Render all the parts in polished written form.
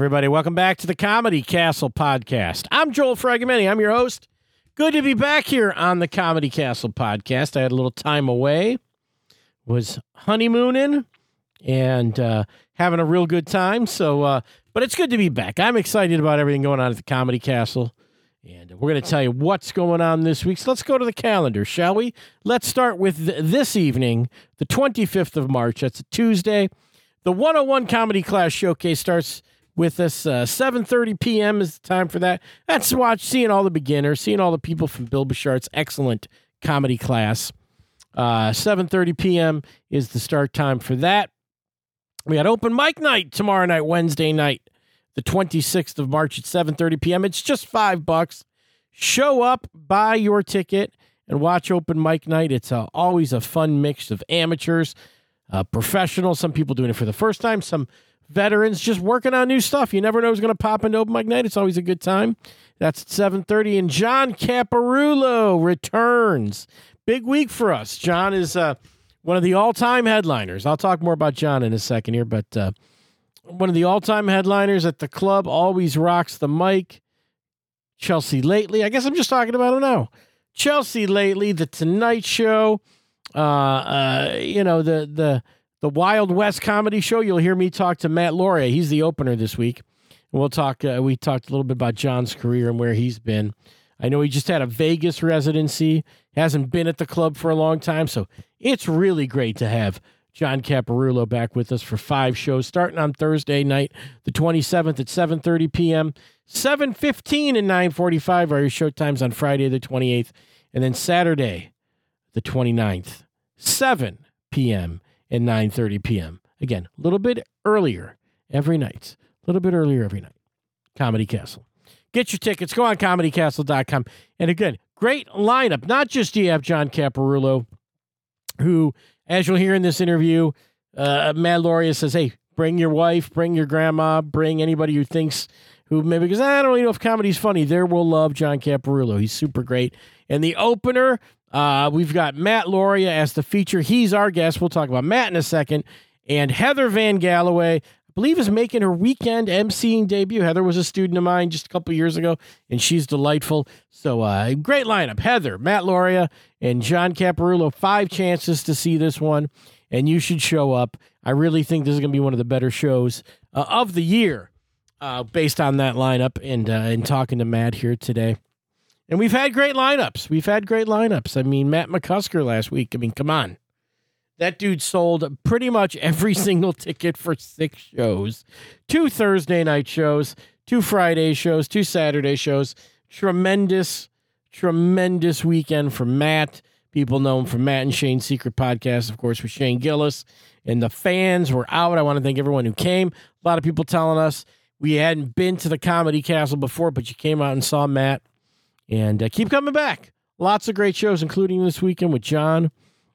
everybody. Welcome back to the Comedy Castle podcast. I'm Joel Fragomeni. I'm your host. Good to be back here on the Comedy Castle podcast. I had a little time away, was honeymooning, and having a real good time. So, but it's good to be back. I'm excited about everything going on at the Comedy Castle, and we're going to tell you what's going on this week. So let's go to the calendar, shall we? Let's start with this evening, the 25th of March. That's a Tuesday. The 101 Comedy Class Showcase starts with us. 7:30 p.m. is the time for that. That's seeing all the beginners, seeing all the people from Bill Bouchard's excellent comedy class. 7:30 p.m. is the start time for that. We got open mic night tomorrow night, Wednesday night, the 26th of March at 7:30 p.m. It's just $5. Show up, buy your ticket, and watch open mic night. It's always a fun mix of amateurs, professionals, some people doing it for the first time, some veterans just working on new stuff. You never know who's going to pop into open mic night. It's always a good time. That's at 7:30, and John Caparulo returns. Big week for us. John is one of the all-time headliners. I'll talk more about John in a second here, but one of the all-time headliners at the club, always rocks the mic. Chelsea Lately. I guess I'm just talking about him now. Chelsea Lately, The Tonight Show, the Wild West Comedy Show. You'll hear me talk to Matt Lauria. He's the opener this week. We'll talk. We talked a little bit about John's career and where he's been. I know he just had a Vegas residency. Hasn't been at the club for a long time, so it's really great to have John Caparulo back with us for 5 shows, starting on Thursday night, the 27th at 7:30 p.m., 7:15 and 9:45 are your show times on Friday the 28th, and then Saturday the 29th, 7 p.m. and 9:30 p.m. Again, a little bit earlier every night. A little bit earlier every night. Comedy Castle. Get your tickets. Go on comedycastle.com. And again, great lineup. Not just do you have John Caparulo, who, as you'll hear in this interview, Matt Lauria says, hey, bring your wife, bring your grandma, bring anybody who thinks, who maybe goes, I don't really know if comedy's funny. There will love John Caparulo. He's super great. And the opener, we've got Matt Lauria as the feature. He's our guest. We'll talk about Matt in a second. And Heather Van Galloway, I believe, is making her weekend emceeing debut. Heather was a student of mine just a couple years ago, and she's delightful. So great lineup. Heather, Matt Lauria, and John Caparulo. 5 chances to see this one, and you should show up. I really think this is going to be one of the better shows of the year based on that lineup and talking to Matt here today. And we've had great lineups. I mean, Matt McCusker last week. I mean, come on. That dude sold pretty much every single ticket for 6 shows. 2 Thursday night shows, 2 Friday shows, 2 Saturday shows. Tremendous weekend for Matt. People know him from Matt and Shane's Secret Podcast, of course, with Shane Gillis. And the fans were out. I want to thank everyone who came. A lot of people telling us we hadn't been to the Comedy Castle before, but you came out and saw Matt. And keep coming back. Lots of great shows, including this weekend with John.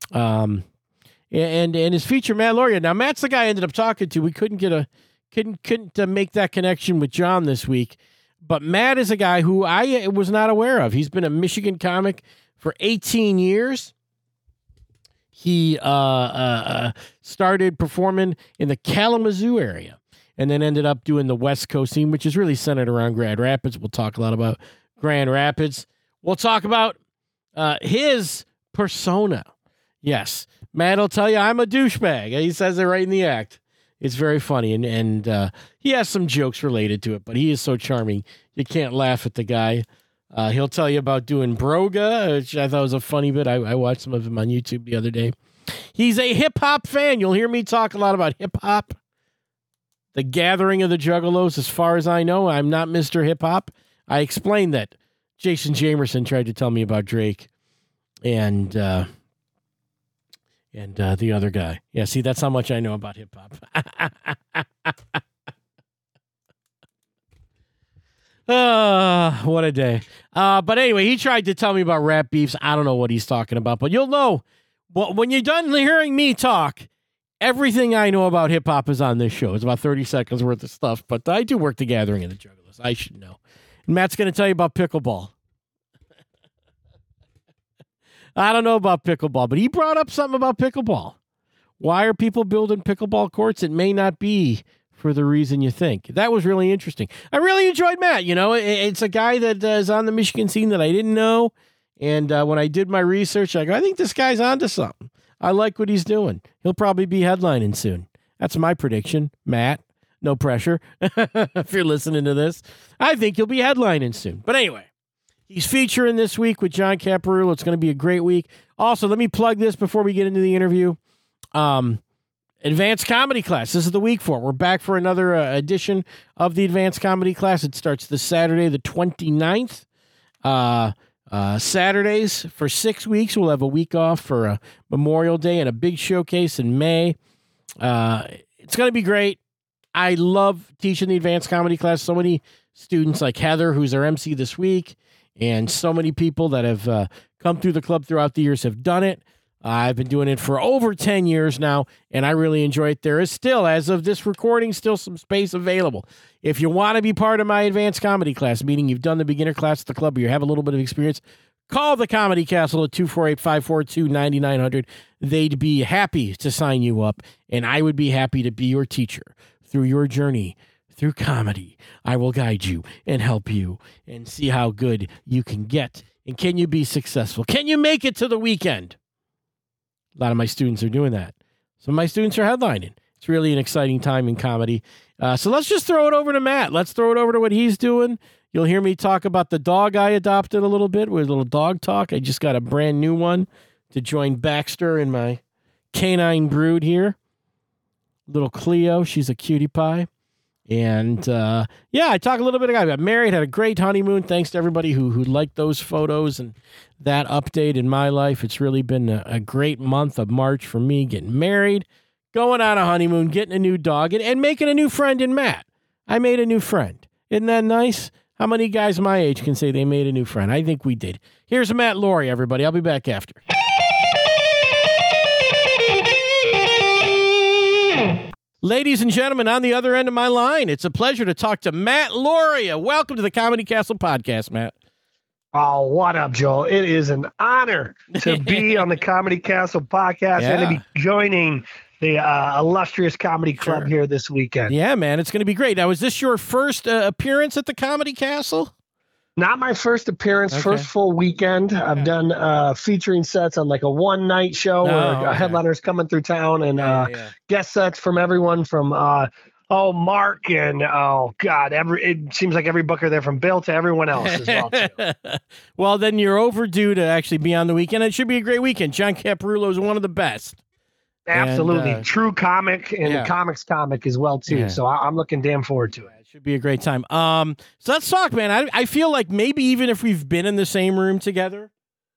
And his feature, Matt Lauria. Now, Matt's the guy I ended up talking to. We couldn't make that connection with John this week. But Matt is a guy who I was not aware of. He's been a Michigan comic for 18 years. He started performing in the Kalamazoo area and then ended up doing the West Coast scene, which is really centered around Grand Rapids. We'll talk a lot about Grand Rapids. We'll talk about his persona. Yes, Matt will tell you I'm a douchebag. He says it right in the act. It's very funny, and he has some jokes related to it, but he is so charming. You can't laugh at the guy. He'll tell you about doing broga, which I thought was a funny bit. I watched some of him on YouTube the other day. He's a hip-hop fan. You'll hear me talk a lot about hip-hop. The Gathering of the Juggalos, as far as I know. I'm not Mr. Hip-Hop. I explained that. Jason Jamerson tried to tell me about Drake and the other guy. Yeah, see, that's how much I know about hip-hop. What a day. But anyway, he tried to tell me about rap beefs. I don't know what he's talking about, but you'll know. Well, when you're done hearing me talk, everything I know about hip-hop is on this show. It's about 30 seconds worth of stuff, but I do work the Gathering of the Juggalos. I should know. And Matt's going to tell you about pickleball. I don't know about pickleball, but he brought up something about pickleball. Why are people building pickleball courts? It may not be for the reason you think. That was really interesting. I really enjoyed Matt. You know, it's a guy that is on the Michigan scene that I didn't know. And when I did my research, I go, I think this guy's onto something. I like what he's doing. He'll probably be headlining soon. That's my prediction, Matt. No pressure. If you're listening to this, I think he'll be headlining soon. But anyway, he's featuring this week with John Caparulo. It's going to be a great week. Also, let me plug this before we get into the interview. Advanced Comedy Class. This is the week for it. We're back for another edition of the Advanced Comedy Class. It starts this Saturday, the 29th. Saturdays for 6 weeks. We'll have a week off for Memorial Day and a big showcase in May. It's going to be great. I love teaching the Advanced Comedy Class. So many students like Heather, who's our MC this week, and so many people that have come through the club throughout the years have done it. I've been doing it for over 10 years now, and I really enjoy it. There is still, as of this recording, still some space available. If you want to be part of my Advanced Comedy Class, meaning you've done the beginner class at the club or you have a little bit of experience, call the Comedy Castle at 248-542-9900. They'd be happy to sign you up, and I would be happy to be your teacher through your journey through comedy. I will guide you and help you and see how good you can get. And can you be successful? Can you make it to the weekend? A lot of my students are doing that. Some of my students are headlining. It's really an exciting time in comedy. So let's just throw it over to Matt. Let's throw it over to what he's doing. You'll hear me talk about the dog I adopted a little bit with a little dog talk. I just got a brand new one to join Baxter in my canine brood here. Little Cleo. She's a cutie pie. And, I talk a little bit. I got married, had a great honeymoon. Thanks to everybody who liked those photos and that update in my life. It's really been a great month of March for me, getting married, going on a honeymoon, getting a new dog, and making a new friend in Matt. I made a new friend. Isn't that nice? How many guys my age can say they made a new friend? I think we did. Here's Matt Laurie, everybody. I'll be back after. Ladies and gentlemen, on the other end of my line, it's a pleasure to talk to Matt Laurie. Welcome to the Comedy Castle podcast, Matt. Oh, what up, Joel? It is an honor to be on the Comedy Castle podcast and to be joining the illustrious comedy club here this weekend. Yeah, man, it's going to be great. Now, is this your first appearance at the Comedy Castle? Not my first appearance, first full weekend. I've done featuring sets on like a one-night show where headliners coming through town and guest sets from everyone from Mark and it seems like every booker there from Bill to everyone else as well too. Well, then you're overdue to actually be on the weekend. It should be a great weekend. John Caparulo is one of the best. Absolutely. And, true comic and comics comic as well too. So I'm looking damn forward to it. Should be a great time. So let's talk, man. I feel like maybe even if we've been in the same room together,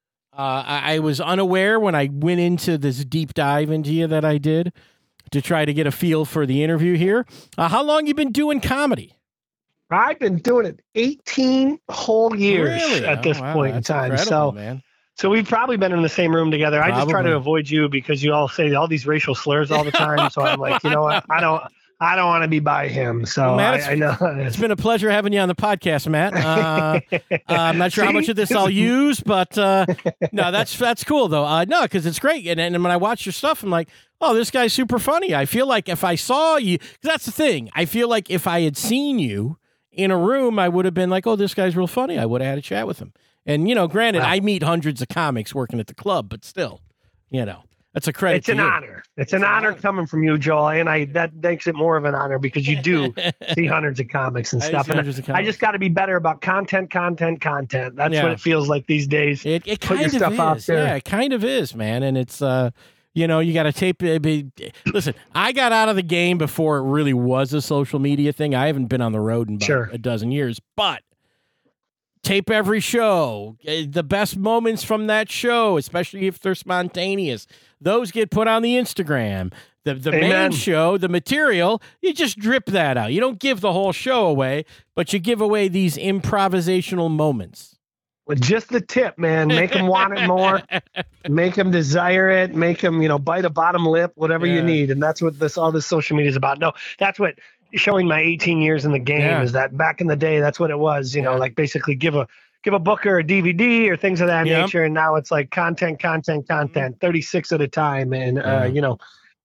I was unaware when I went into this deep dive into you that I did to try to get a feel for the interview here. How long you been doing comedy? I've been doing it 18 whole years at this point in time. So, man. So we've probably been in the same room together. I just try to avoid you because you all say all these racial slurs all the time. So I'm like, you know what? I don't want to be by him. So Matt, I know. It's been a pleasure having you on the podcast, Matt. I'm not sure how much of this I'll use, but no, that's cool though. No, because it's great. And when I watch your stuff, I'm like, oh, this guy's super funny. I feel like if I saw you, because that's the thing. I feel like if I had seen you in a room, I would have been like, oh, this guy's real funny. I would have had a chat with him. And, granted, I meet hundreds of comics working at the club, but still, that's a credit. It's an honor. It's an honor coming from you, Joel. And that makes it more of an honor because you do see hundreds of comics and stuff. And I just got to be better about content. That's what it feels like these days. It kind of stuff is. Out there. Yeah, it kind of is, man. And it's, you got to tape. Listen, I got out of the game before it really was a social media thing. I haven't been on the road in about a dozen years, but tape every show. The best moments from that show, especially if they're spontaneous, those get put on the Instagram. The main show, the material, you just drip that out. You don't give the whole show away, but you give away these improvisational moments. With just the tip, man. Make them want it more. Make them desire it. Make them, bite a bottom lip, whatever you need. And that's what all this social media is about. No, that's what showing my 18 years in the game is that back in the day, that's what it was, like basically give a booker a DVD or things of that nature. And now it's like content, 36 at a time. And,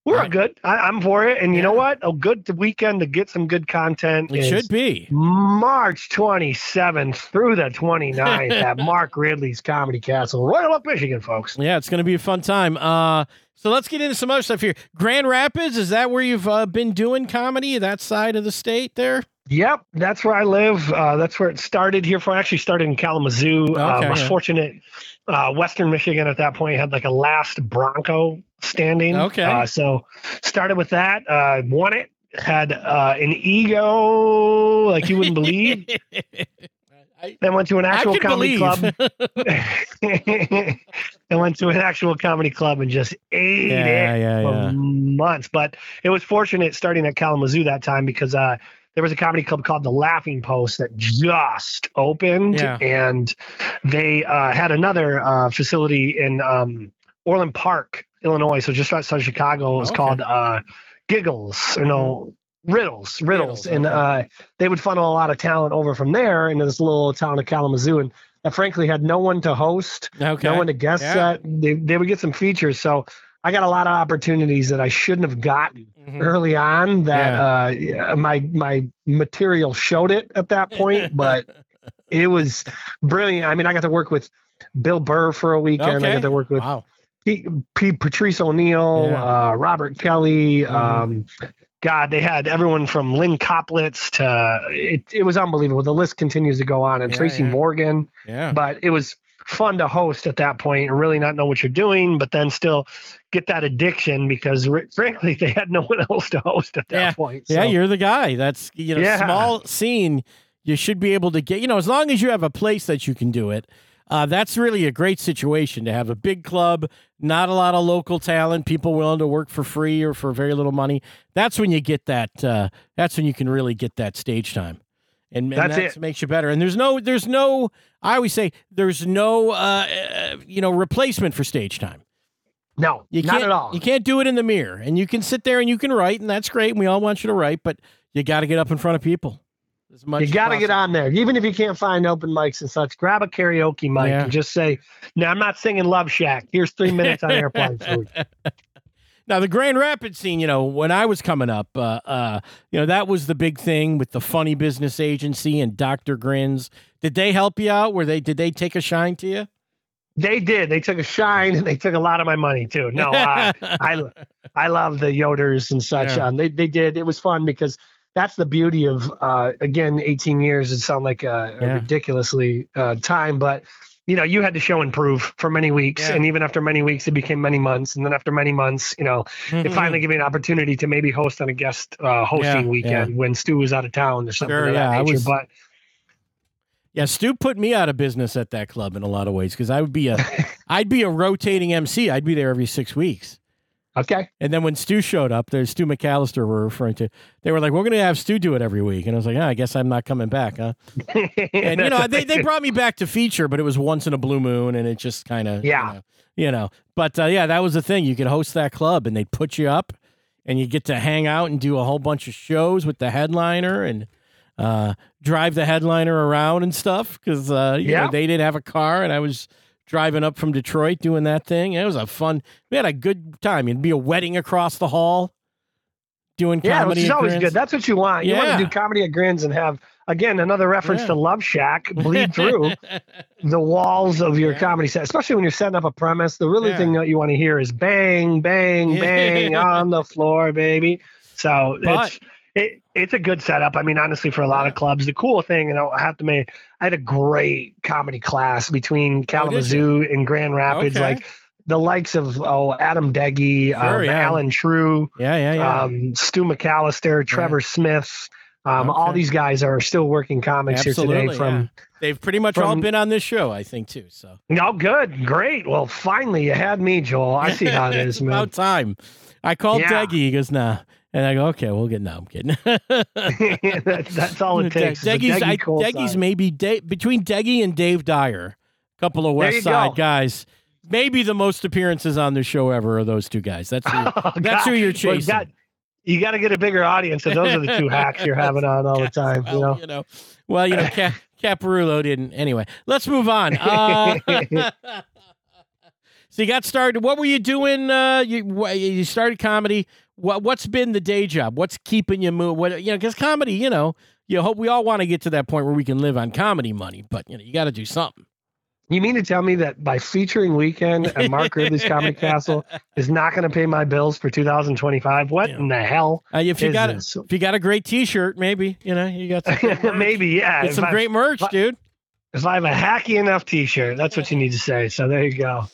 We're good. I'm for it. And you know what? A good weekend to get some good content. It should be March 27th through the 29th at Mark Ridley's Comedy Castle, Royal Oak, Michigan, folks. Yeah, it's going to be a fun time. So let's get into some other stuff here. Grand Rapids, is that where you've been doing comedy, that side of the state there? Yep, that's where I live. That's where it started here. I actually started in Kalamazoo. I was fortunate. Western Michigan at that point had like a last Bronco standing. Okay. So started with that. Won it. Had an ego like you wouldn't believe. Then went to an actual comedy club. I went to an actual comedy club and just ate it for months. But it was fortunate starting at Kalamazoo that time because there was a comedy club called The Laughing Post that just opened, and they had another facility in Orland Park, Illinois, so just outside Chicago. It was called Giggles, Riddles. And they would funnel a lot of talent over from there into this little town of Kalamazoo, and frankly had no one to host, no one to guest set. They would get some features, so I got a lot of opportunities that I shouldn't have gotten early on that my material showed it at that point, but it was brilliant. I mean, I got to work with Bill Burr for a weekend. I got to work with Patrice O'Neill, Robert Kelly. God, they had everyone from Lynn Koplitz to it was unbelievable. The list continues to go on, and Tracy Morgan. Yeah. But it was fun to host at that point and really not know what you're doing, but then still get that addiction because frankly they had no one else to host at that point. So. Yeah, you're the guy. That's small scene. You should be able to get, as long as you have a place that you can do it. That's really a great situation to have a big club, not a lot of local talent, people willing to work for free or for very little money. That's when you get that. That's when you can really get that stage time. And that makes you better. And there's no. I always say there's no, replacement for stage time. No, not at all. You can't do it in the mirror, and you can sit there and you can write, and that's great. And we all want you to write, but you got to get up in front of people. You got to get on there, even if you can't find open mics and such. Grab a karaoke mic and just say, "No, I'm not singing Love Shack. Here's 3 minutes on airplane food." Now, the Grand Rapids scene, when I was coming up, that was the big thing with the Funny Business Agency and Dr. Grins. Did they help you out? Did they take a shine to you? They did. They took a shine, and they took a lot of my money too. No, I love the Yoders and such. Yeah. They did. It was fun because that's the beauty of, again, 18 years. It sounds like a ridiculously time, but you had to show and prove for many weeks. And even after many weeks, it became many months. And then after many months, it finally gave me an opportunity to maybe host on a guest hosting weekend when Stu was out of town or something of that nature. Stu put me out of business at that club in a lot of ways because I'd be a rotating MC. I'd be there every 6 weeks. Okay. And then when Stu showed up, there's Stu McAllister we're referring to. They were like, we're going to have Stu do it every week. And I was like, I guess I'm not coming back, huh? And, they brought me back to feature, but it was once in a blue moon, and it just kind of, But, that was the thing. You could host that club, and they'd put you up, and you get to hang out and do a whole bunch of shows with the headliner and drive the headliner around and stuff because, they didn't have a car, and I was driving up from Detroit doing that thing. It was we had a good time. It'd be a wedding across the hall doing comedy. Which is always good. That's what you want. You want to do comedy at Grins and have, again, another reference to Love Shack bleed through the walls of your comedy set, especially when you're setting up a premise. The really thing that you want to hear is bang, bang, bang on the floor, baby. So it's a good setup. I mean, honestly, for a lot of clubs, the cool thing, I had a great comedy class between Kalamazoo and Grand Rapids, like the likes of Adam Deggy, Alan True, Stu McAllister, Trevor Smith. All these guys are still working comics here today. They've pretty much all been on this show, I think, too. So good, great. Well, finally, you had me, Joel. I see how it is, man. About time. I called Deggy. He goes, nah. And I go, okay, we'll get. No, I'm kidding. That's all it takes. Deggy's maybe between Deggy and Dave Dyer, a couple of West Side guys. Maybe the most appearances on the show ever are those two guys. That's who you're chasing. Well, you got to get a bigger audience, and those are the two hacks you're having on all the time. Caparulo didn't. Anyway, let's move on. So you got started. What were you doing? You started comedy. What's been the day job? What's keeping you moving? Because comedy, you hope we all want to get to that point where we can live on comedy money, but you got to do something. You mean to tell me that by featuring Weekend at Mark Ridley's Comedy Castle is not going to pay my bills for 2025? What in the hell? If you got a great T-shirt, maybe you got some maybe, yeah. Get some great merch, dude. If I have a hacky enough T-shirt, that's what you need to say. So there you go.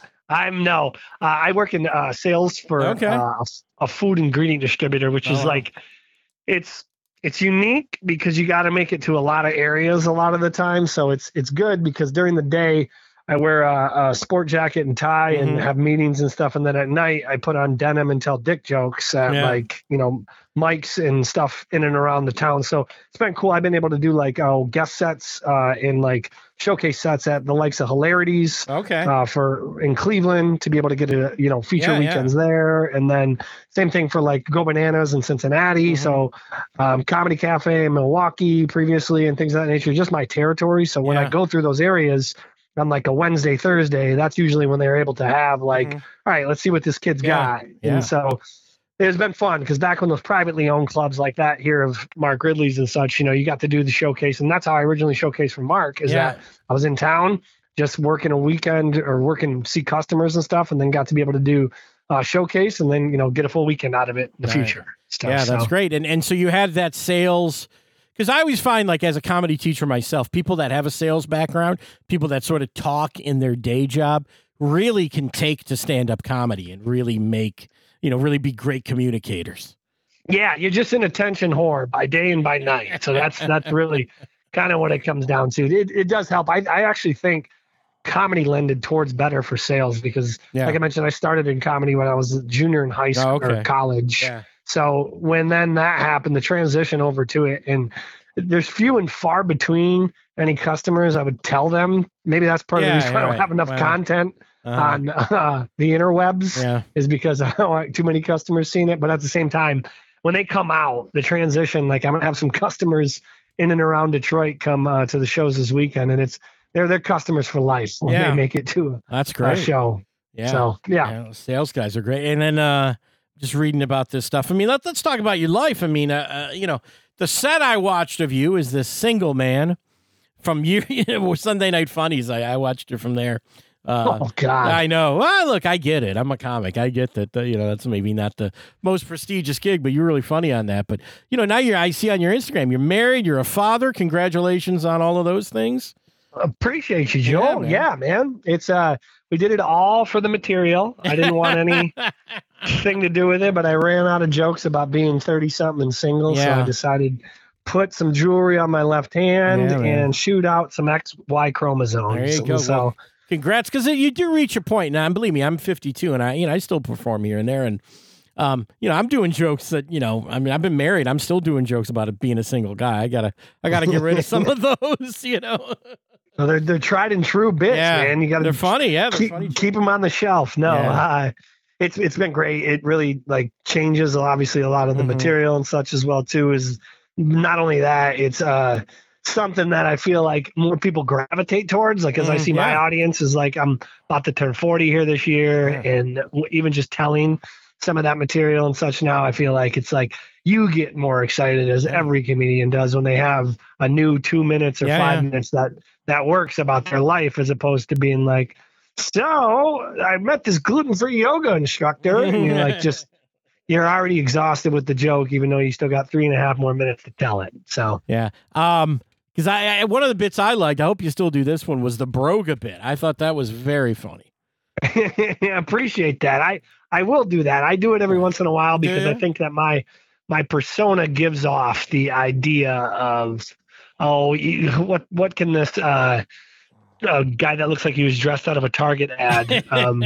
I work in sales for a food ingredient distributor, which is like it's unique because you got to make it to a lot of areas a lot of the time. So it's good because during the day I wear a sport jacket and tie and have meetings and stuff. And then at night I put on denim and tell dick jokes at mics and stuff in and around the town. So it's been cool. I've been able to do guest sets in showcase sets at the likes of Hilarities in Cleveland to be able to get feature weekends there. And then same thing for Go Bananas in Cincinnati. So Comedy Cafe in Milwaukee previously and things of that nature, just my territory. So when I go through those areas on a Wednesday, Thursday, that's usually when they're able to have all right, let's see what this kid's got. And so it's been fun because back when those privately owned clubs like that here of Mark Ridley's and such, you got to do the showcase. And that's how I originally showcased for Mark that I was in town just working a weekend or see customers and stuff, and then got to be able to do showcase and then, get a full weekend out of it in the future. Stuff. Yeah, that's great. And so you had that sales. Because I always find, as a comedy teacher myself, people that have a sales background, people that sort of talk in their day job, really can take to stand-up comedy and really make, really be great communicators. Yeah, you're just an attention whore by day and by night. So that's really kind of what it comes down to. It does help. I actually think comedy lended towards better for sales because, like I mentioned, I started in comedy when I was a junior in high school or college. Yeah. So when then that happened, the transition over to it, and there's few and far between any customers I would tell them. Maybe that's part of the reason I don't have enough content on the interwebs is because I don't want too many customers seeing it. But at the same time, when they come out, the transition, I'm going to have some customers in and around Detroit come to the shows this weekend, and they're customers for life when they make it to that's great show. Yeah. So, sales guys are great. And then, just reading about this stuff. I mean, let's talk about your life. I mean, the set I watched of you is this Single Man from Sunday Night Funnies. I watched it from there. Oh God! I know. Well, look, I get it. I'm a comic. I get that. That's maybe not the most prestigious gig, but you're really funny on that. But now I see on your Instagram, you're married, you're a father. Congratulations on all of those things. Appreciate you, Joe. Yeah, man. It's we did it all for the material. I didn't want anything to do with it, but I ran out of jokes about being 30-something and single, so I decided put some jewelry on my left hand and shoot out some XY chromosomes. There you go. So, well, congrats, because you do reach a point now. And believe me, I'm 52, and I still perform here and there, and I'm doing jokes that I've been married. I'm still doing jokes about it being a single guy. I gotta get rid of some of those. So they're tried and true bits, man. You got to. They're funny, keep them on the shelf. No, it's been great. It really changes obviously a lot of the material and such as well too. Is not only that, it's something that I feel like more people gravitate towards. As I see my audience is I'm about to turn 40 here this year, and even just telling some of that material and such now, I feel like it's you get more excited as every comedian does when they have a new 2 minutes or 5 minutes that works about their life, as opposed to being so I met this gluten-free yoga instructor, and you're you're already exhausted with the joke, even though you still got 3.5 more minutes to tell it. So because I one of the bits I liked, I hope you still do this one, was the Broga bit. I thought that was very funny. I appreciate that. I will do that. I do it every once in a while because I think that my persona gives off the idea of, what can this guy that looks like he was dressed out of a Target ad,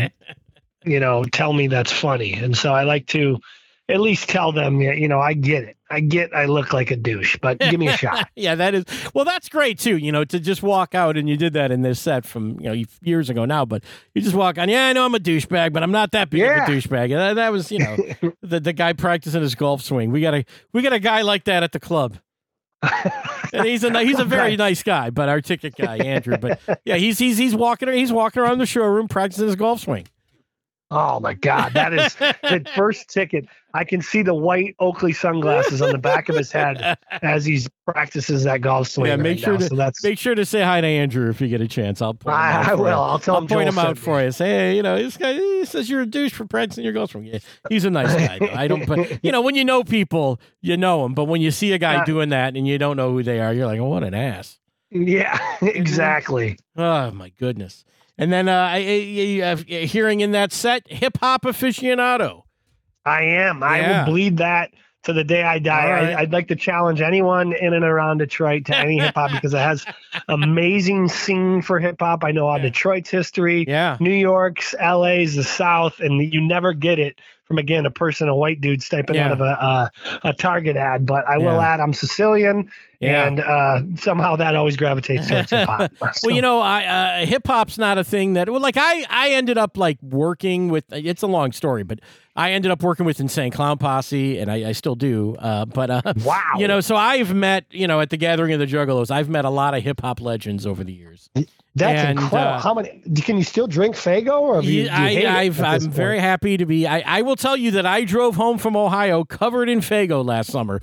tell me that's funny. And so I like to at least tell them, I get it. I look like a douche, but give me a shot. That's great too, to just walk out, and you did that in this set from, years ago now, but you just walk on, I know I'm a douchebag, but I'm not that big of a douchebag. That was, the guy practicing his golf swing. We got a guy like that at the club. And he's a very nice guy, but our ticket guy, Andrew. But he's walking around the showroom practicing his golf swing. Oh my God, that is the first ticket. I can see the white Oakley sunglasses on the back of his head as he practices that golf swing. Yeah, make sure to say hi to Andrew if you get a chance. I'll point him out. I will. I'll tell him. I'll point him out for you. Say, hey, this guy he says you're a douche for practicing your golf swing. Yeah, he's a nice guy. Though. I don't. But when you know people, you know them. But when you see a guy doing that and you don't know who they are, you're like, oh, what an ass. Yeah, exactly. Oh my goodness. And then hearing in that set, hip hop aficionado. I am. I will bleed that to the day I die. Right. I'd like to challenge anyone in and around Detroit to any hip hop because it has amazing scene for hip hop. I know all Detroit's history, New York's, LA's, the South, and you never get it from, again, a white dude stepping out of a Target ad. But I will add, I'm Sicilian. Yeah. And somehow that always gravitates towards hip hop. So. Well, hip hop's not a thing that. Well, like I ended up like working with. It's a long story, but I ended up working with Insane Clown Posse, and I still do. Wow. So I've met at the Gathering of the Juggalos. I've met a lot of hip hop legends over the years. That's incredible. How many? Can you still drink Fago? Or I'm very happy to be. I will tell you that I drove home from Ohio covered in Fago last summer.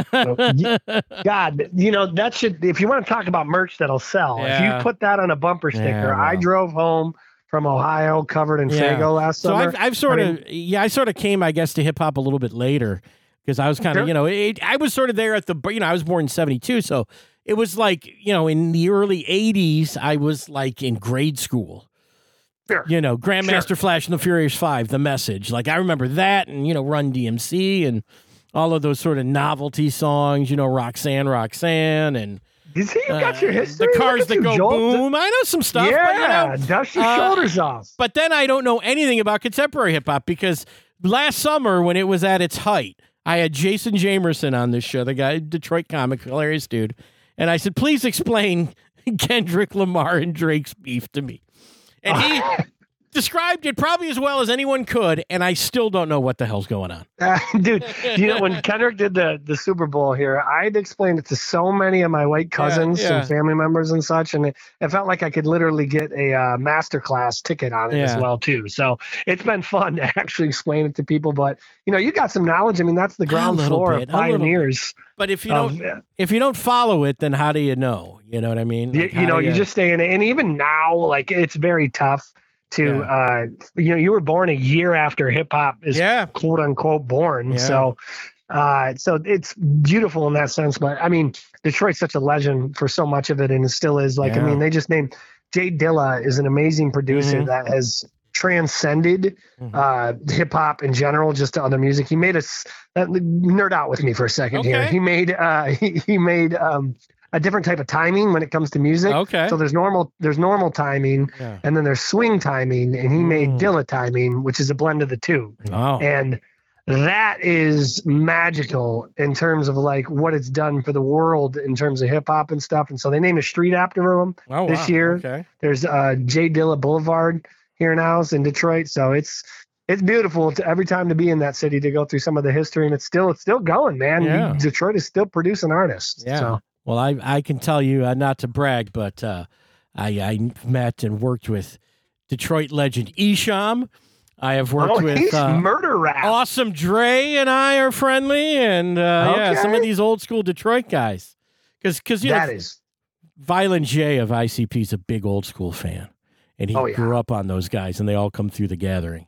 God, that should. If you want to talk about merch that'll sell, if you put that on a bumper sticker, I drove home from Ohio covered in Fago last summer. So I've I sort of came, I guess, to hip hop a little bit later because I was kind of, I was sort of there at the, I was born in 1972, so. It was like, in the early 80s, I was like in grade school. Sure. Grandmaster Flash and the Furious Five, The Message. Like, I remember that and, Run DMC and all of those sort of novelty songs, Roxanne, and... You see, you got your history. The Cars That Go Boom. I know some stuff. Yeah, but, dust your shoulders off. But then I don't know anything about contemporary hip-hop because last summer when it was at its height, I had Jason Jamerson on this show, the guy, Detroit comic, hilarious dude. And I said, please explain Kendrick Lamar and Drake's beef to me. And he described it probably as well as anyone could, and I still don't know what the hell's going on. Dude, when Kendrick did the Super Bowl here, I'd explained it to so many of my white cousins and family members and such, and it felt like I could literally get a masterclass ticket on it as well, too. So it's been fun to actually explain it to people, but, you got some knowledge. I mean, that's the ground floor of pioneers. But if you don't follow it, then how do you know? You know what I mean? Like, you just stay in it. And even now, like, it's very tough to, you were born a year after hip hop is quote unquote born. Yeah. So it's beautiful in that sense. But I mean, Detroit's such a legend for so much of it. And it still is like, I mean, they just named Jay Dilla is an amazing producer that has transcended hip hop in general, just to other music. He made us nerd out with me for a second here. He made he made a different type of timing when it comes to music. Okay. So there's normal timing and then there's swing timing, and he made Dilla timing, which is a blend of the two. Oh. And that is magical in terms of like what it's done for the world in terms of hip hop and stuff. And so they named a street after him this year. Okay. There's Jay Dilla Boulevard here now in Detroit. So it's beautiful every time to be in that city, to go through some of the history, and it's still going, man. Yeah. Detroit is still producing artists. Yeah. So. Well, I can tell you, not to brag, but I met and worked with Detroit legend Esham. I have worked with Murder Rap. Awesome Dre and I are friendly, and some of these old school Detroit guys. Because Violent J of ICP is a big old school fan. And he grew up on those guys, and they all come through the gathering,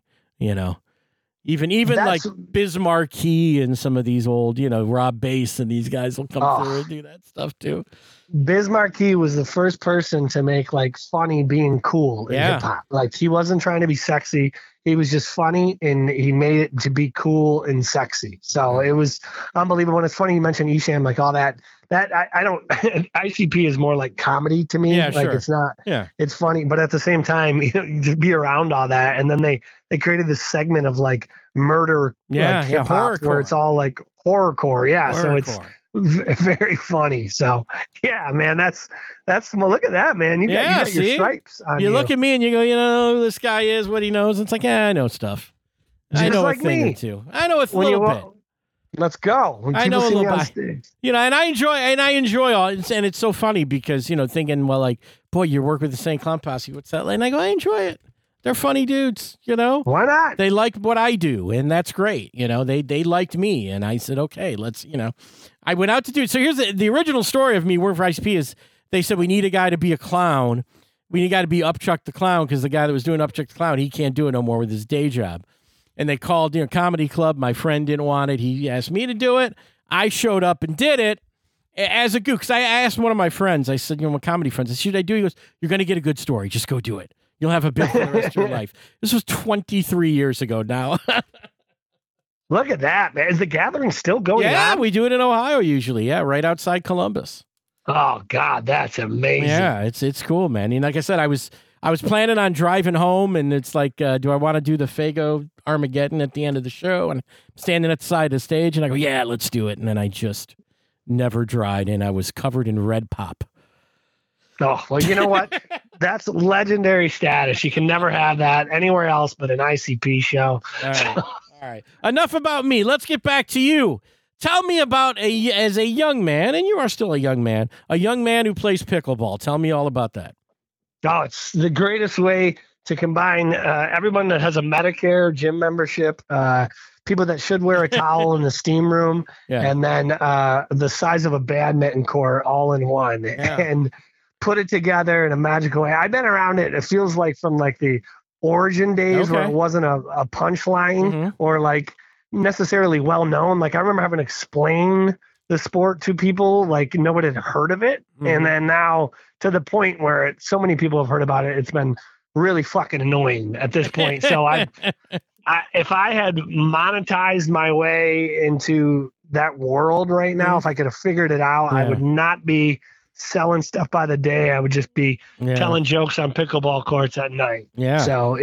Even like Biz Markie and some of these old, Rob Bass and these guys will come through and do that stuff too. Biz Markie was the first person to make like funny being cool in hip hop. Like he wasn't trying to be sexy. He was just funny, and he made it to be cool and sexy. So it was unbelievable. And it's funny you mentioned Esham, like all that I don't, ICP is more like comedy to me. It's not, it's funny, but at the same time, you just be around all that. And then they created this segment of like murder, hip hop, where it's all like horrorcore. Yeah. So it's very funny. So man, that's well, look at that, man. You got your stripes on you. You look at me and you go, who this guy is, what he knows. It's like, I know stuff. Just I know like a thing or two. I know a little bit. Let's go. I know a little bit. And I enjoy all, and it's so funny because, thinking, well, like, boy, you work with the St. Clown Posse. What's that like? And I go, I enjoy it. They're funny dudes, you know. Why not? They like what I do, and that's great. You know, they liked me, and I said, okay, let's, you know. I went out to do it. So here's the original story of me working for ICP is they said we need a guy to be a clown. We need a guy to be Upchuck the Clown because the guy that was doing Upchuck the Clown, he can't do it no more with his day job. And they called, Comedy Club. My friend didn't want it. He asked me to do it. I showed up and did it as a goof. Because I asked one of my friends, I said, my comedy friends, I said, should I do it? He goes, you're going to get a good story. Just go do it. You'll have a bit for the rest of your life. This was 23 years ago now. Look at that, man. Is the gathering still going on? Yeah, we do it in Ohio usually. Yeah, right outside Columbus. Oh, God, that's amazing. Yeah, it's cool, man. And like I said, I was planning on driving home, and it's like, do I want to do the Faygo Armageddon at the end of the show? And I'm standing at the side of the stage, and I go, yeah, let's do it. And then I just never dried, and I was covered in red pop. Oh, well, you know what? That's legendary status. You can never have that anywhere else but an ICP show. All right. Enough about me. Let's get back to you. Tell me about as a young man, and you are still a young man who plays pickleball. Tell me all about that. Oh, it's the greatest way to combine everyone that has a Medicare gym membership, people that should wear a towel in the steam room, and then the size of a badminton court all in one, and put it together in a magical way. I've been around it. It feels like from like the origin days where it wasn't a punchline or like necessarily well known. Like I remember having to explain the sport to people, like nobody had heard of it. And then now to the point where so many people have heard about it, it's been really fucking annoying at this point. So if I had monetized my way into that world right now, if I could have figured it out, I would not be selling stuff by the day. I would just be telling jokes on pickleball courts at night. Yeah. So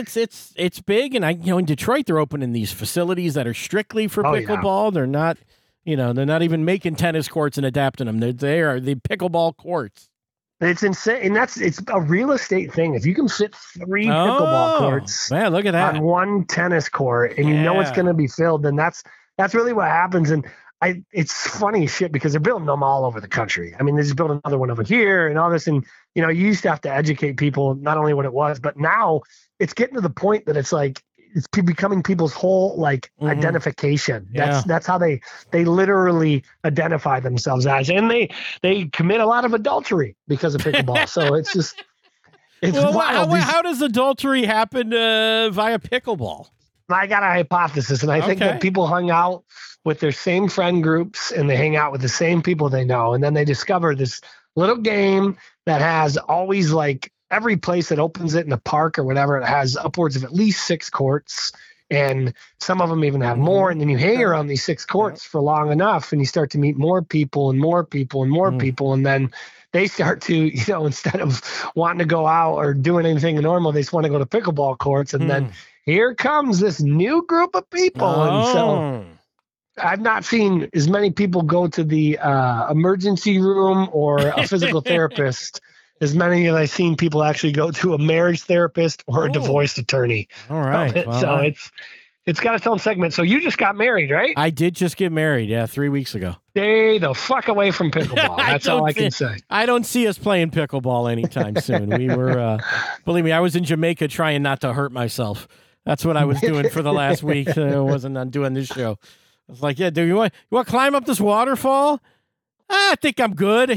it's big, and in Detroit they're opening these facilities that are strictly for pickleball. They're not, they're not even making tennis courts and adapting them. They are the pickleball courts. It's insane, and it's a real estate thing. If you can fit 3 pickleball courts, man, look at that, on one tennis court, and it's going to be filled, then that's really what happens. And it's funny shit because they're building them all over the country. I mean, they just built another one over here and all this. And, you used to have to educate people, not only what it was, but now it's getting to the point that it's like, it's becoming people's whole identification. That's how they literally identify themselves as, and they commit a lot of adultery because of pickleball. So it's just, it's wild. How does adultery happen via pickleball? I got a hypothesis, and I think that people hung out with their same friend groups, and they hang out with the same people they know. And then they discover this little game that has always, like, every place that opens it in a park or whatever, it has upwards of at least 6 courts, and some of them even have more. And then you hang around these 6 courts for long enough, and you start to meet more people and more people and more people. And then they start to, instead of wanting to go out or doing anything normal, they just want to go to pickleball courts. And then here comes this new group of people. And so I've not seen as many people go to the emergency room or a physical therapist as many as I've seen people actually go to a marriage therapist or a divorce attorney. All right. So it's got its own segment. So you just got married, right? I did just get married. Yeah, 3 weeks ago. Stay the fuck away from pickleball. That's all I can say. I don't see us playing pickleball anytime soon. We were, believe me, I was in Jamaica trying not to hurt myself. That's what I was doing for the last week. I wasn't on doing this show. I was like, yeah, dude, you want to climb up this waterfall? I think I'm good.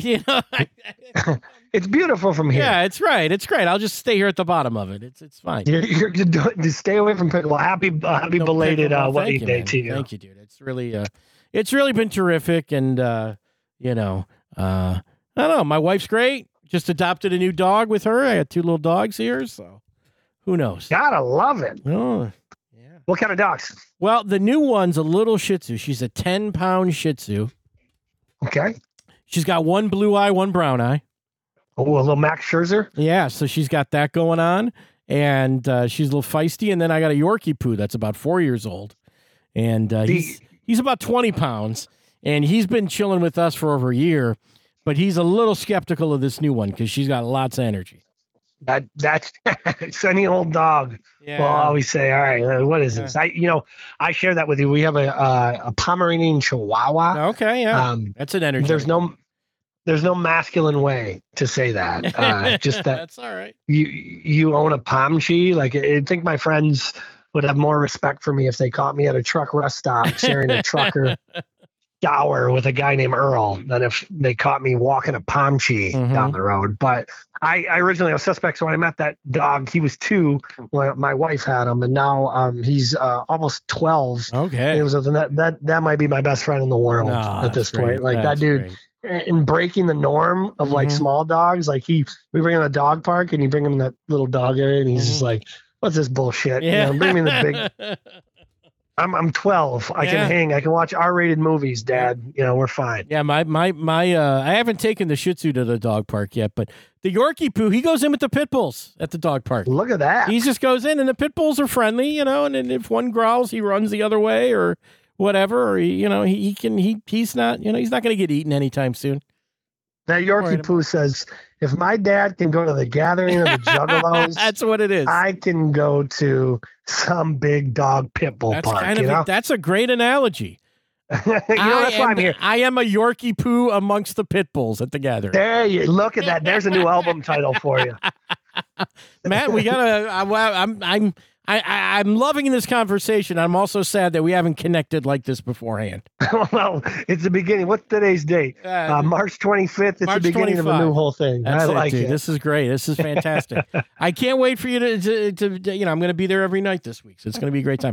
It's beautiful from here. Yeah, it's right. It's great. I'll just stay here at the bottom of it. It's fine. You're to stay away from pickleball. Happy belated wedding day to you. Thank you, dude. It's really been terrific. And I don't know. My wife's great. Just adopted a new dog with her. I got 2 little dogs here, so who knows? Gotta love it. Oh, yeah. What kind of dogs? Well, the new one's a little Shih Tzu. She's a 10-pound Shih Tzu. Okay. She's got 1 blue eye, 1 brown eye. Oh, a little Max Scherzer? Yeah, so she's got that going on, and she's a little feisty. And then I got a Yorkie Poo that's about 4 years old, and he's about 20 pounds, and he's been chilling with us for over a year, but he's a little skeptical of this new one because she's got lots of energy. That's it's any old dog. Yeah. We'll always say, all right, what is this? I share that with you. We have a Pomeranian Chihuahua. Okay, yeah. That's an energy. there's no masculine way to say that. Just that That's all right. you own a Pomchi. Like, I think my friends would have more respect for me if they caught me at a truck rest stop sharing a trucker shower with a guy named Earl than if they caught me walking a Pomchi down the road. But I originally was suspect. So when I met that dog, he was 2 when my wife had him, and now he's almost 12. Okay. It was that might be my best friend in the world at this point. Like, that dude. In breaking the norm of like small dogs, like we bring him to the dog park and you bring him in that little dog area and he's just like, what's this bullshit? Yeah. Bring me the big. I'm 12. I can hang. I can watch R-rated movies, Dad. We're fine. Yeah, my I haven't taken the Shih Tzu to the dog park yet, but the Yorkie Poo, he goes in with the pit bulls at the dog park. Look at that. He just goes in, and the pit bulls are friendly, and then if one growls, he runs the other way or whatever, or he's not he's not going to get eaten anytime soon. That Yorkie Poo says, if my dad can go to the gathering of the Juggalos, that's what it is. I can go to some big dog pit bull park. That's a great analogy. That's why I'm here. I am a Yorkie Poo amongst the pit bulls at the gathering. There you look at that. There's a new album title for you. Matt, we gotta. I'm loving this conversation. I'm also sad that we haven't connected like this beforehand. Well, it's the beginning. What's today's date? March 25th. It's March the beginning 25. of a new whole thing. That's I like dude. it. This is great. This is fantastic. I can't wait for you to I'm going to be there every night this week. So it's going to be a great time.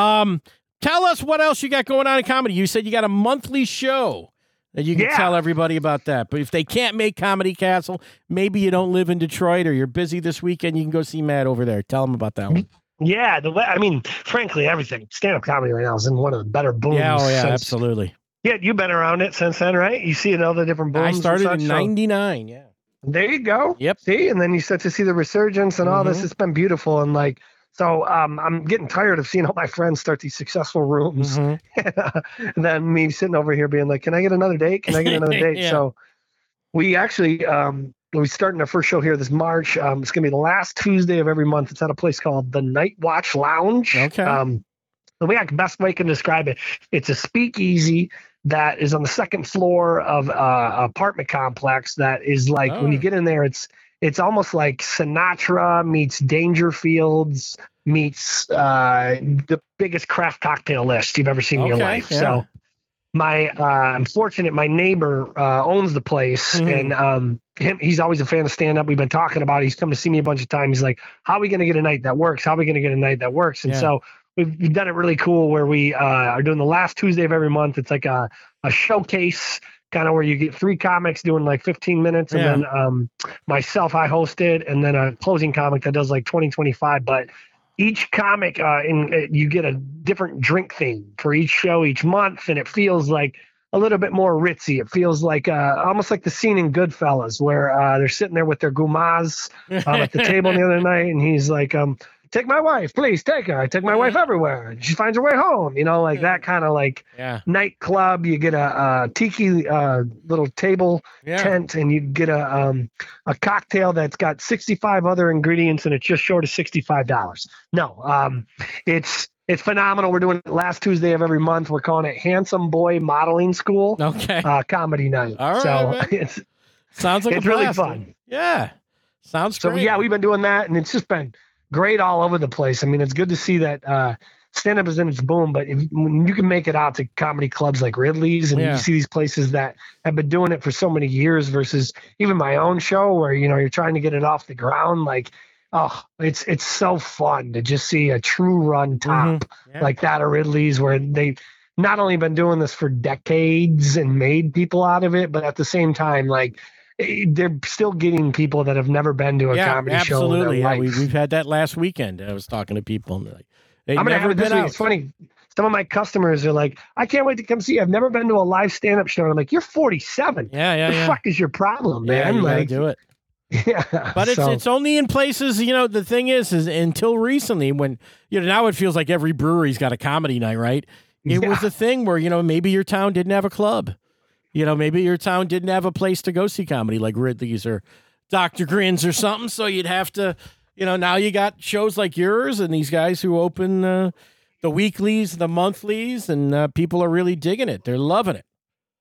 Tell us what else you got going on in comedy. You said you got a monthly show that you can tell everybody about that. But if they can't make Comedy Castle, maybe you don't live in Detroit or you're busy this weekend, you can go see Matt over there. Tell them about that one. Yeah, frankly, everything. Stand-up comedy right now is in one of the better booms. Yeah, absolutely. Yeah, you've been around it since then, right? You see all the different booms. I started in 99, yeah. There you go. Yep. See, and then you start to see the resurgence and all this. It's been beautiful. And so I'm getting tired of seeing all my friends start these successful rooms. And then me sitting over here being like, can I get another date? Can I get another date? Yeah. So we actually, we're starting our first show here this March. It's going to be the last Tuesday of every month. It's at a place called the Night Watch Lounge. Okay. The best way I can describe it, it's a speakeasy that is on the second floor of an apartment complex that is like, when you get in there, it's almost like Sinatra meets Dangerfields meets the biggest craft cocktail list you've ever seen in your life. Yeah. So I'm fortunate. My neighbor owns the place, and he's always a fan of stand-up. We've been talking about it. He's come to see me a bunch of times. He's like, how are we going to get a night that works? How are we going to get a night that works? And so we've done it really cool where we are doing the last Tuesday of every month. It's like a showcase kind of where you get 3 comics doing like 15 minutes. And then myself, I host it. And then a closing comic that does like 20, 25. But each comic, you get a different drink theme for each show each month. And it feels like a little bit more ritzy. It feels like almost like the scene in Goodfellas where they're sitting there with their gumas at the table the other night. And he's like, take my wife, please take her. I take my wife everywhere. She finds her way home, like that kind of like nightclub. You get a tiki little table tent, and you get a cocktail that's got 65 other ingredients, and it's just short of $65. No, it's phenomenal. We're doing it last Tuesday of every month. We're calling it Handsome Boy Modeling School. Okay. Comedy night. All right, so sounds like it's really fun. Yeah. Sounds great. So yeah, we've been doing that, and it's just been great all over the place. I mean, it's good to see that stand-up is in its boom, but when you can make it out to comedy clubs like Ridley's, and you see these places that have been doing it for so many years versus even my own show where, you're trying to get it off the ground. Like, it's so fun to just see a true run top like that at Ridley's, where they've not only been doing this for decades and made people out of it, but at the same time, like, they're still getting people that have never been to a comedy show. Absolutely. Yeah, we've had that last weekend. I was talking to people, and they've never been out. It's funny. Some of my customers are like, I can't wait to come see you. I've never been to a live stand-up show. And I'm like, you're 47. Yeah. The fuck is your problem, man? You gotta do it. Yeah. But it's only in places, the thing is until recently when, now it feels like every brewery's got a comedy night, right? It was a thing where, maybe your town didn't have a club. Maybe your town didn't have a place to go see comedy like Ridley's or Dr. Grins or something. So you'd have to, now you got shows like yours and these guys who open the weeklies, the monthlies, and people are really digging it. They're loving it.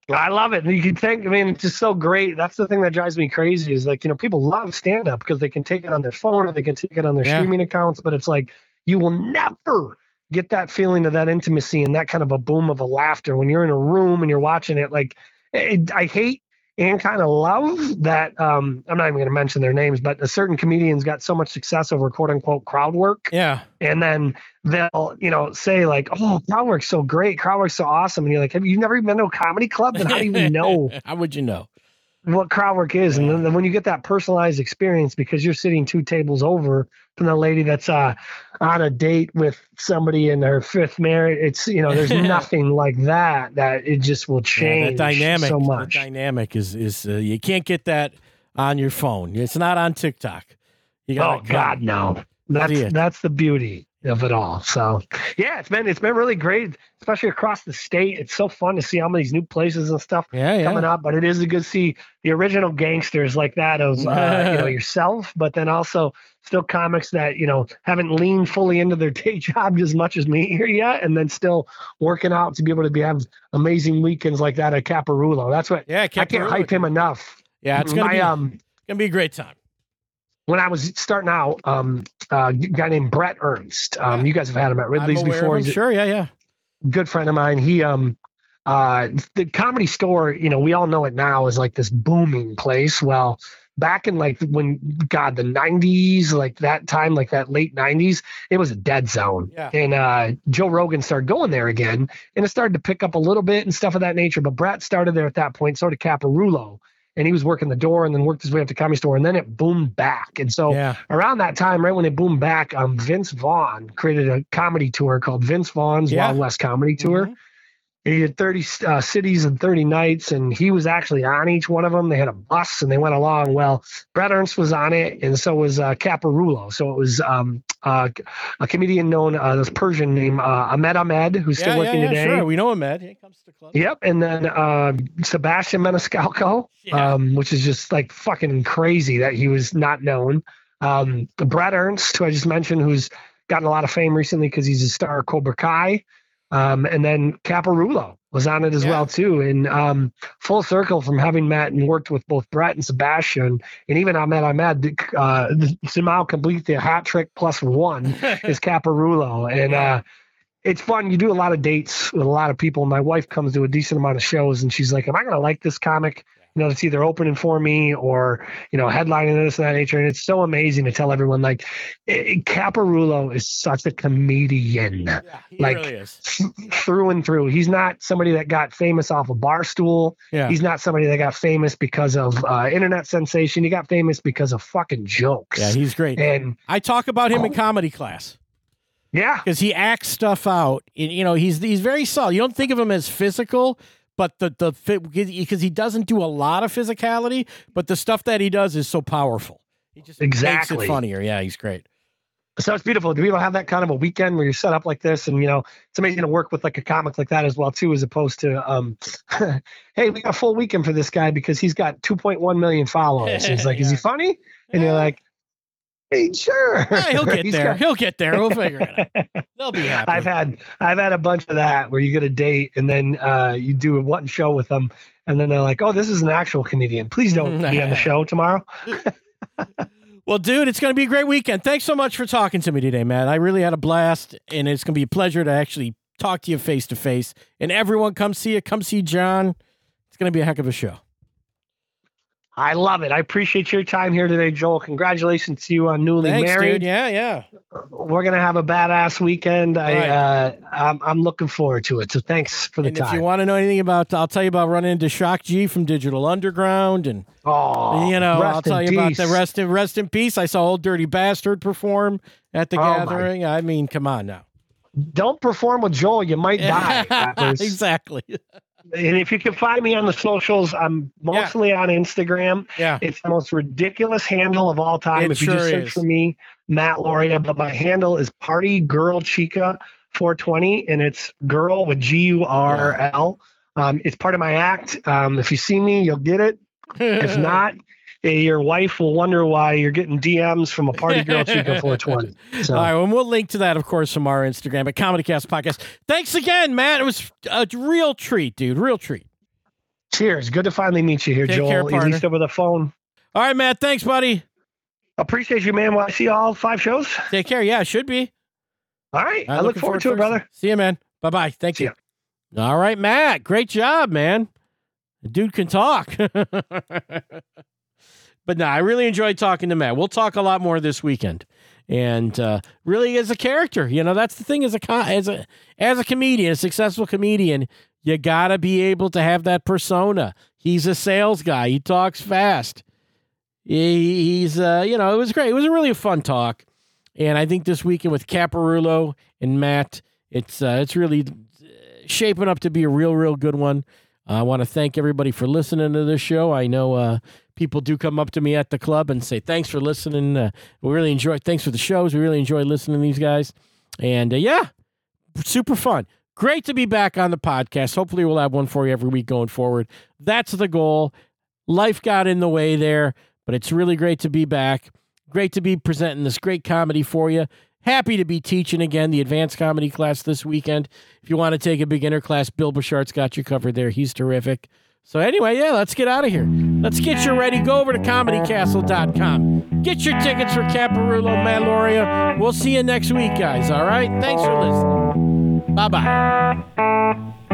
I love it. And you can think, I mean, it's just so great. That's the thing that drives me crazy is like, people love stand up because they can take it on their phone or they can take it on their Yeah. streaming accounts, but it's like, you will never get that feeling of that intimacy and that kind of a boom of a laughter when you're in a room and you're watching it. Like, I hate and kind of love that. I'm not even going to mention their names, but a certain comedians got so much success over quote unquote crowd work. Yeah. And then they'll, say like, oh, crowd work's so great. Crowd work's so awesome. And you're like, have you never even been to a comedy club? Then how do you even know How would you know what crowd work is? Yeah. And then when you get that personalized experience, because you're sitting 2 tables over from the lady that's on a date with somebody in their 5th marriage, it's, there's nothing like that it just will change that dynamic, so much. The dynamic is you can't get that on your phone. It's not on TikTok. You Oh God, no. That's the beauty of it all. So yeah, it's been really great, especially across the state. It's so fun to see how many these new places and stuff coming up. But it is good to see the original gangsters like that of yourself, but then also still comics that haven't leaned fully into their day job as much as me here yet, and then still working out to be able to have amazing weekends like that at Caparulo. That's what I can't hype him enough. Yeah, it's gonna be a great time. When I was starting out, a guy named Brett Ernst. You guys have had him at Ridley's before. Sure, yeah. Good friend of mine. He, the Comedy Store, we all know it now is like this booming place. Well, back in like the 90s, like that time, like that late 90s, it was a dead zone. Yeah. And Joe Rogan started going there again, and it started to pick up a little bit and stuff of that nature. But Brett started there at that point, so did Caparulo. And he was working the door and then worked his way up to Comedy Store. And then it boomed back. And so around that time, right when it boomed back, Vince Vaughn created a comedy tour called Vince Vaughn's Wild West Comedy Tour. And he did 30 cities and 30 nights. And he was actually on each one of them. They had a bus and they went along. Well, Brett Ernst was on it. And so was Caparulo. So it was a comedian known, this Persian named Ahmed, who's still working today. Sure. We know Ahmed. He comes to the club. Yep. And then Sebastian Maniscalco, which is just like fucking crazy that he was not known. Brett Ernst, who I just mentioned, who's gotten a lot of fame recently because he's a star of Cobra Kai. And then Caparulo was on it as well, too. And full circle from having met and worked with both Brett and Sebastian, and even Ahmed, somehow complete the hat trick plus one is Caparulo. And it's fun. You do a lot of dates with a lot of people. My wife comes to a decent amount of shows, and she's like, am I going to like this comic? It's either opening for me or, headlining this and that nature. And it's so amazing to tell everyone, like, Caparulo is such a comedian. Yeah, he really is. Through and through. He's not somebody that got famous off a Barstool. Yeah. He's not somebody that got famous because of internet sensation. He got famous because of fucking jokes. Yeah, he's great. And I talk about him in comedy class. Yeah. Because he acts stuff out. He's very solid. You don't think of him as physical, but because he doesn't do a lot of physicality, but the stuff that he does is so powerful. He just makes it funnier. Yeah, he's great. So it's beautiful. Do people have that kind of a weekend where you're set up like this? And, it's amazing to work with like a comic like that as well, too, as opposed to, hey, we got a full weekend for this guy because he's got 2.1 million followers. And he's like, is he funny? And you're like, hey, sure. Yeah, he'll get there. He'll get there. We'll figure it out. They'll be happy. I've had a bunch of that where you get a date and then you do one show with them, and then they're like, "Oh, this is an actual comedian. Please don't be on the show tomorrow." Well, dude, it's going to be a great weekend. Thanks so much for talking to me today, man. I really had a blast, and it's going to be a pleasure to actually talk to you face to face. And everyone, come see you. Come see John. It's going to be a heck of a show. I love it. I appreciate your time here today, Joel. Congratulations to you on newly married. Dude. Yeah. We're gonna have a badass weekend. Right. I'm looking forward to it. So thanks for the time. If you want to know anything I'll tell you about running into Shock G from Digital Underground, and I'll tell you about the rest in peace. I saw Old Dirty Bastard perform at the gathering. I mean, come on now. Don't perform with Joel. You might die. Exactly. And if you can find me on the socials, I'm mostly on Instagram. Yeah. It's the most ridiculous handle of all time. If you just search for me, Matt Loria, but my handle is Party Girl Chica 420, and it's girl with GURL. It's part of my act. If you see me, you'll get it. If not, your wife will wonder why you're getting DMs from a Party Girl Chica 420. So. All right, well, we'll link to that, of course, from our Instagram at ComedyCast Podcast. Thanks again, Matt. It was a real treat, dude. Real treat. Cheers. Good to finally meet you here, Take Joel. care, At partner. least over the phone. All right, Matt. Thanks, buddy. Appreciate you, man. Will I see all 5 shows? Take care. Yeah, it should be. All right. I look forward to it, brother. See you, man. Bye-bye. Thank you. All right, Matt. Great job, man. The dude can talk. But no, I really enjoyed talking to Matt. We'll talk a lot more this weekend. And really, as a character, that's the thing. As a comedian, a successful comedian, you gotta be able to have that persona. He's a sales guy. He talks fast. He's it was great. It was really a fun talk. And I think this weekend with Caparulo and Matt, it's really shaping up to be a real good one. I want to thank everybody for listening to this show. I know people do come up to me at the club and say, thanks for listening. We really enjoy, thanks for the shows. We really enjoy listening to these guys. And yeah, super fun. Great to be back on the podcast. Hopefully we'll have one for you every week going forward. That's the goal. Life got in the way there, but it's really great to be back. Great to be presenting this great comedy for you. Happy to be teaching again the advanced comedy class this weekend. If you want to take a beginner class, Bill Bouchard's got you covered there. He's terrific. So anyway, yeah, let's get out of here. Let's get you ready. Go over to comedycastle.com. Get your tickets for Caparulo, Matt Lauria. We'll see you next week, guys. All right? Thanks for listening. Bye-bye.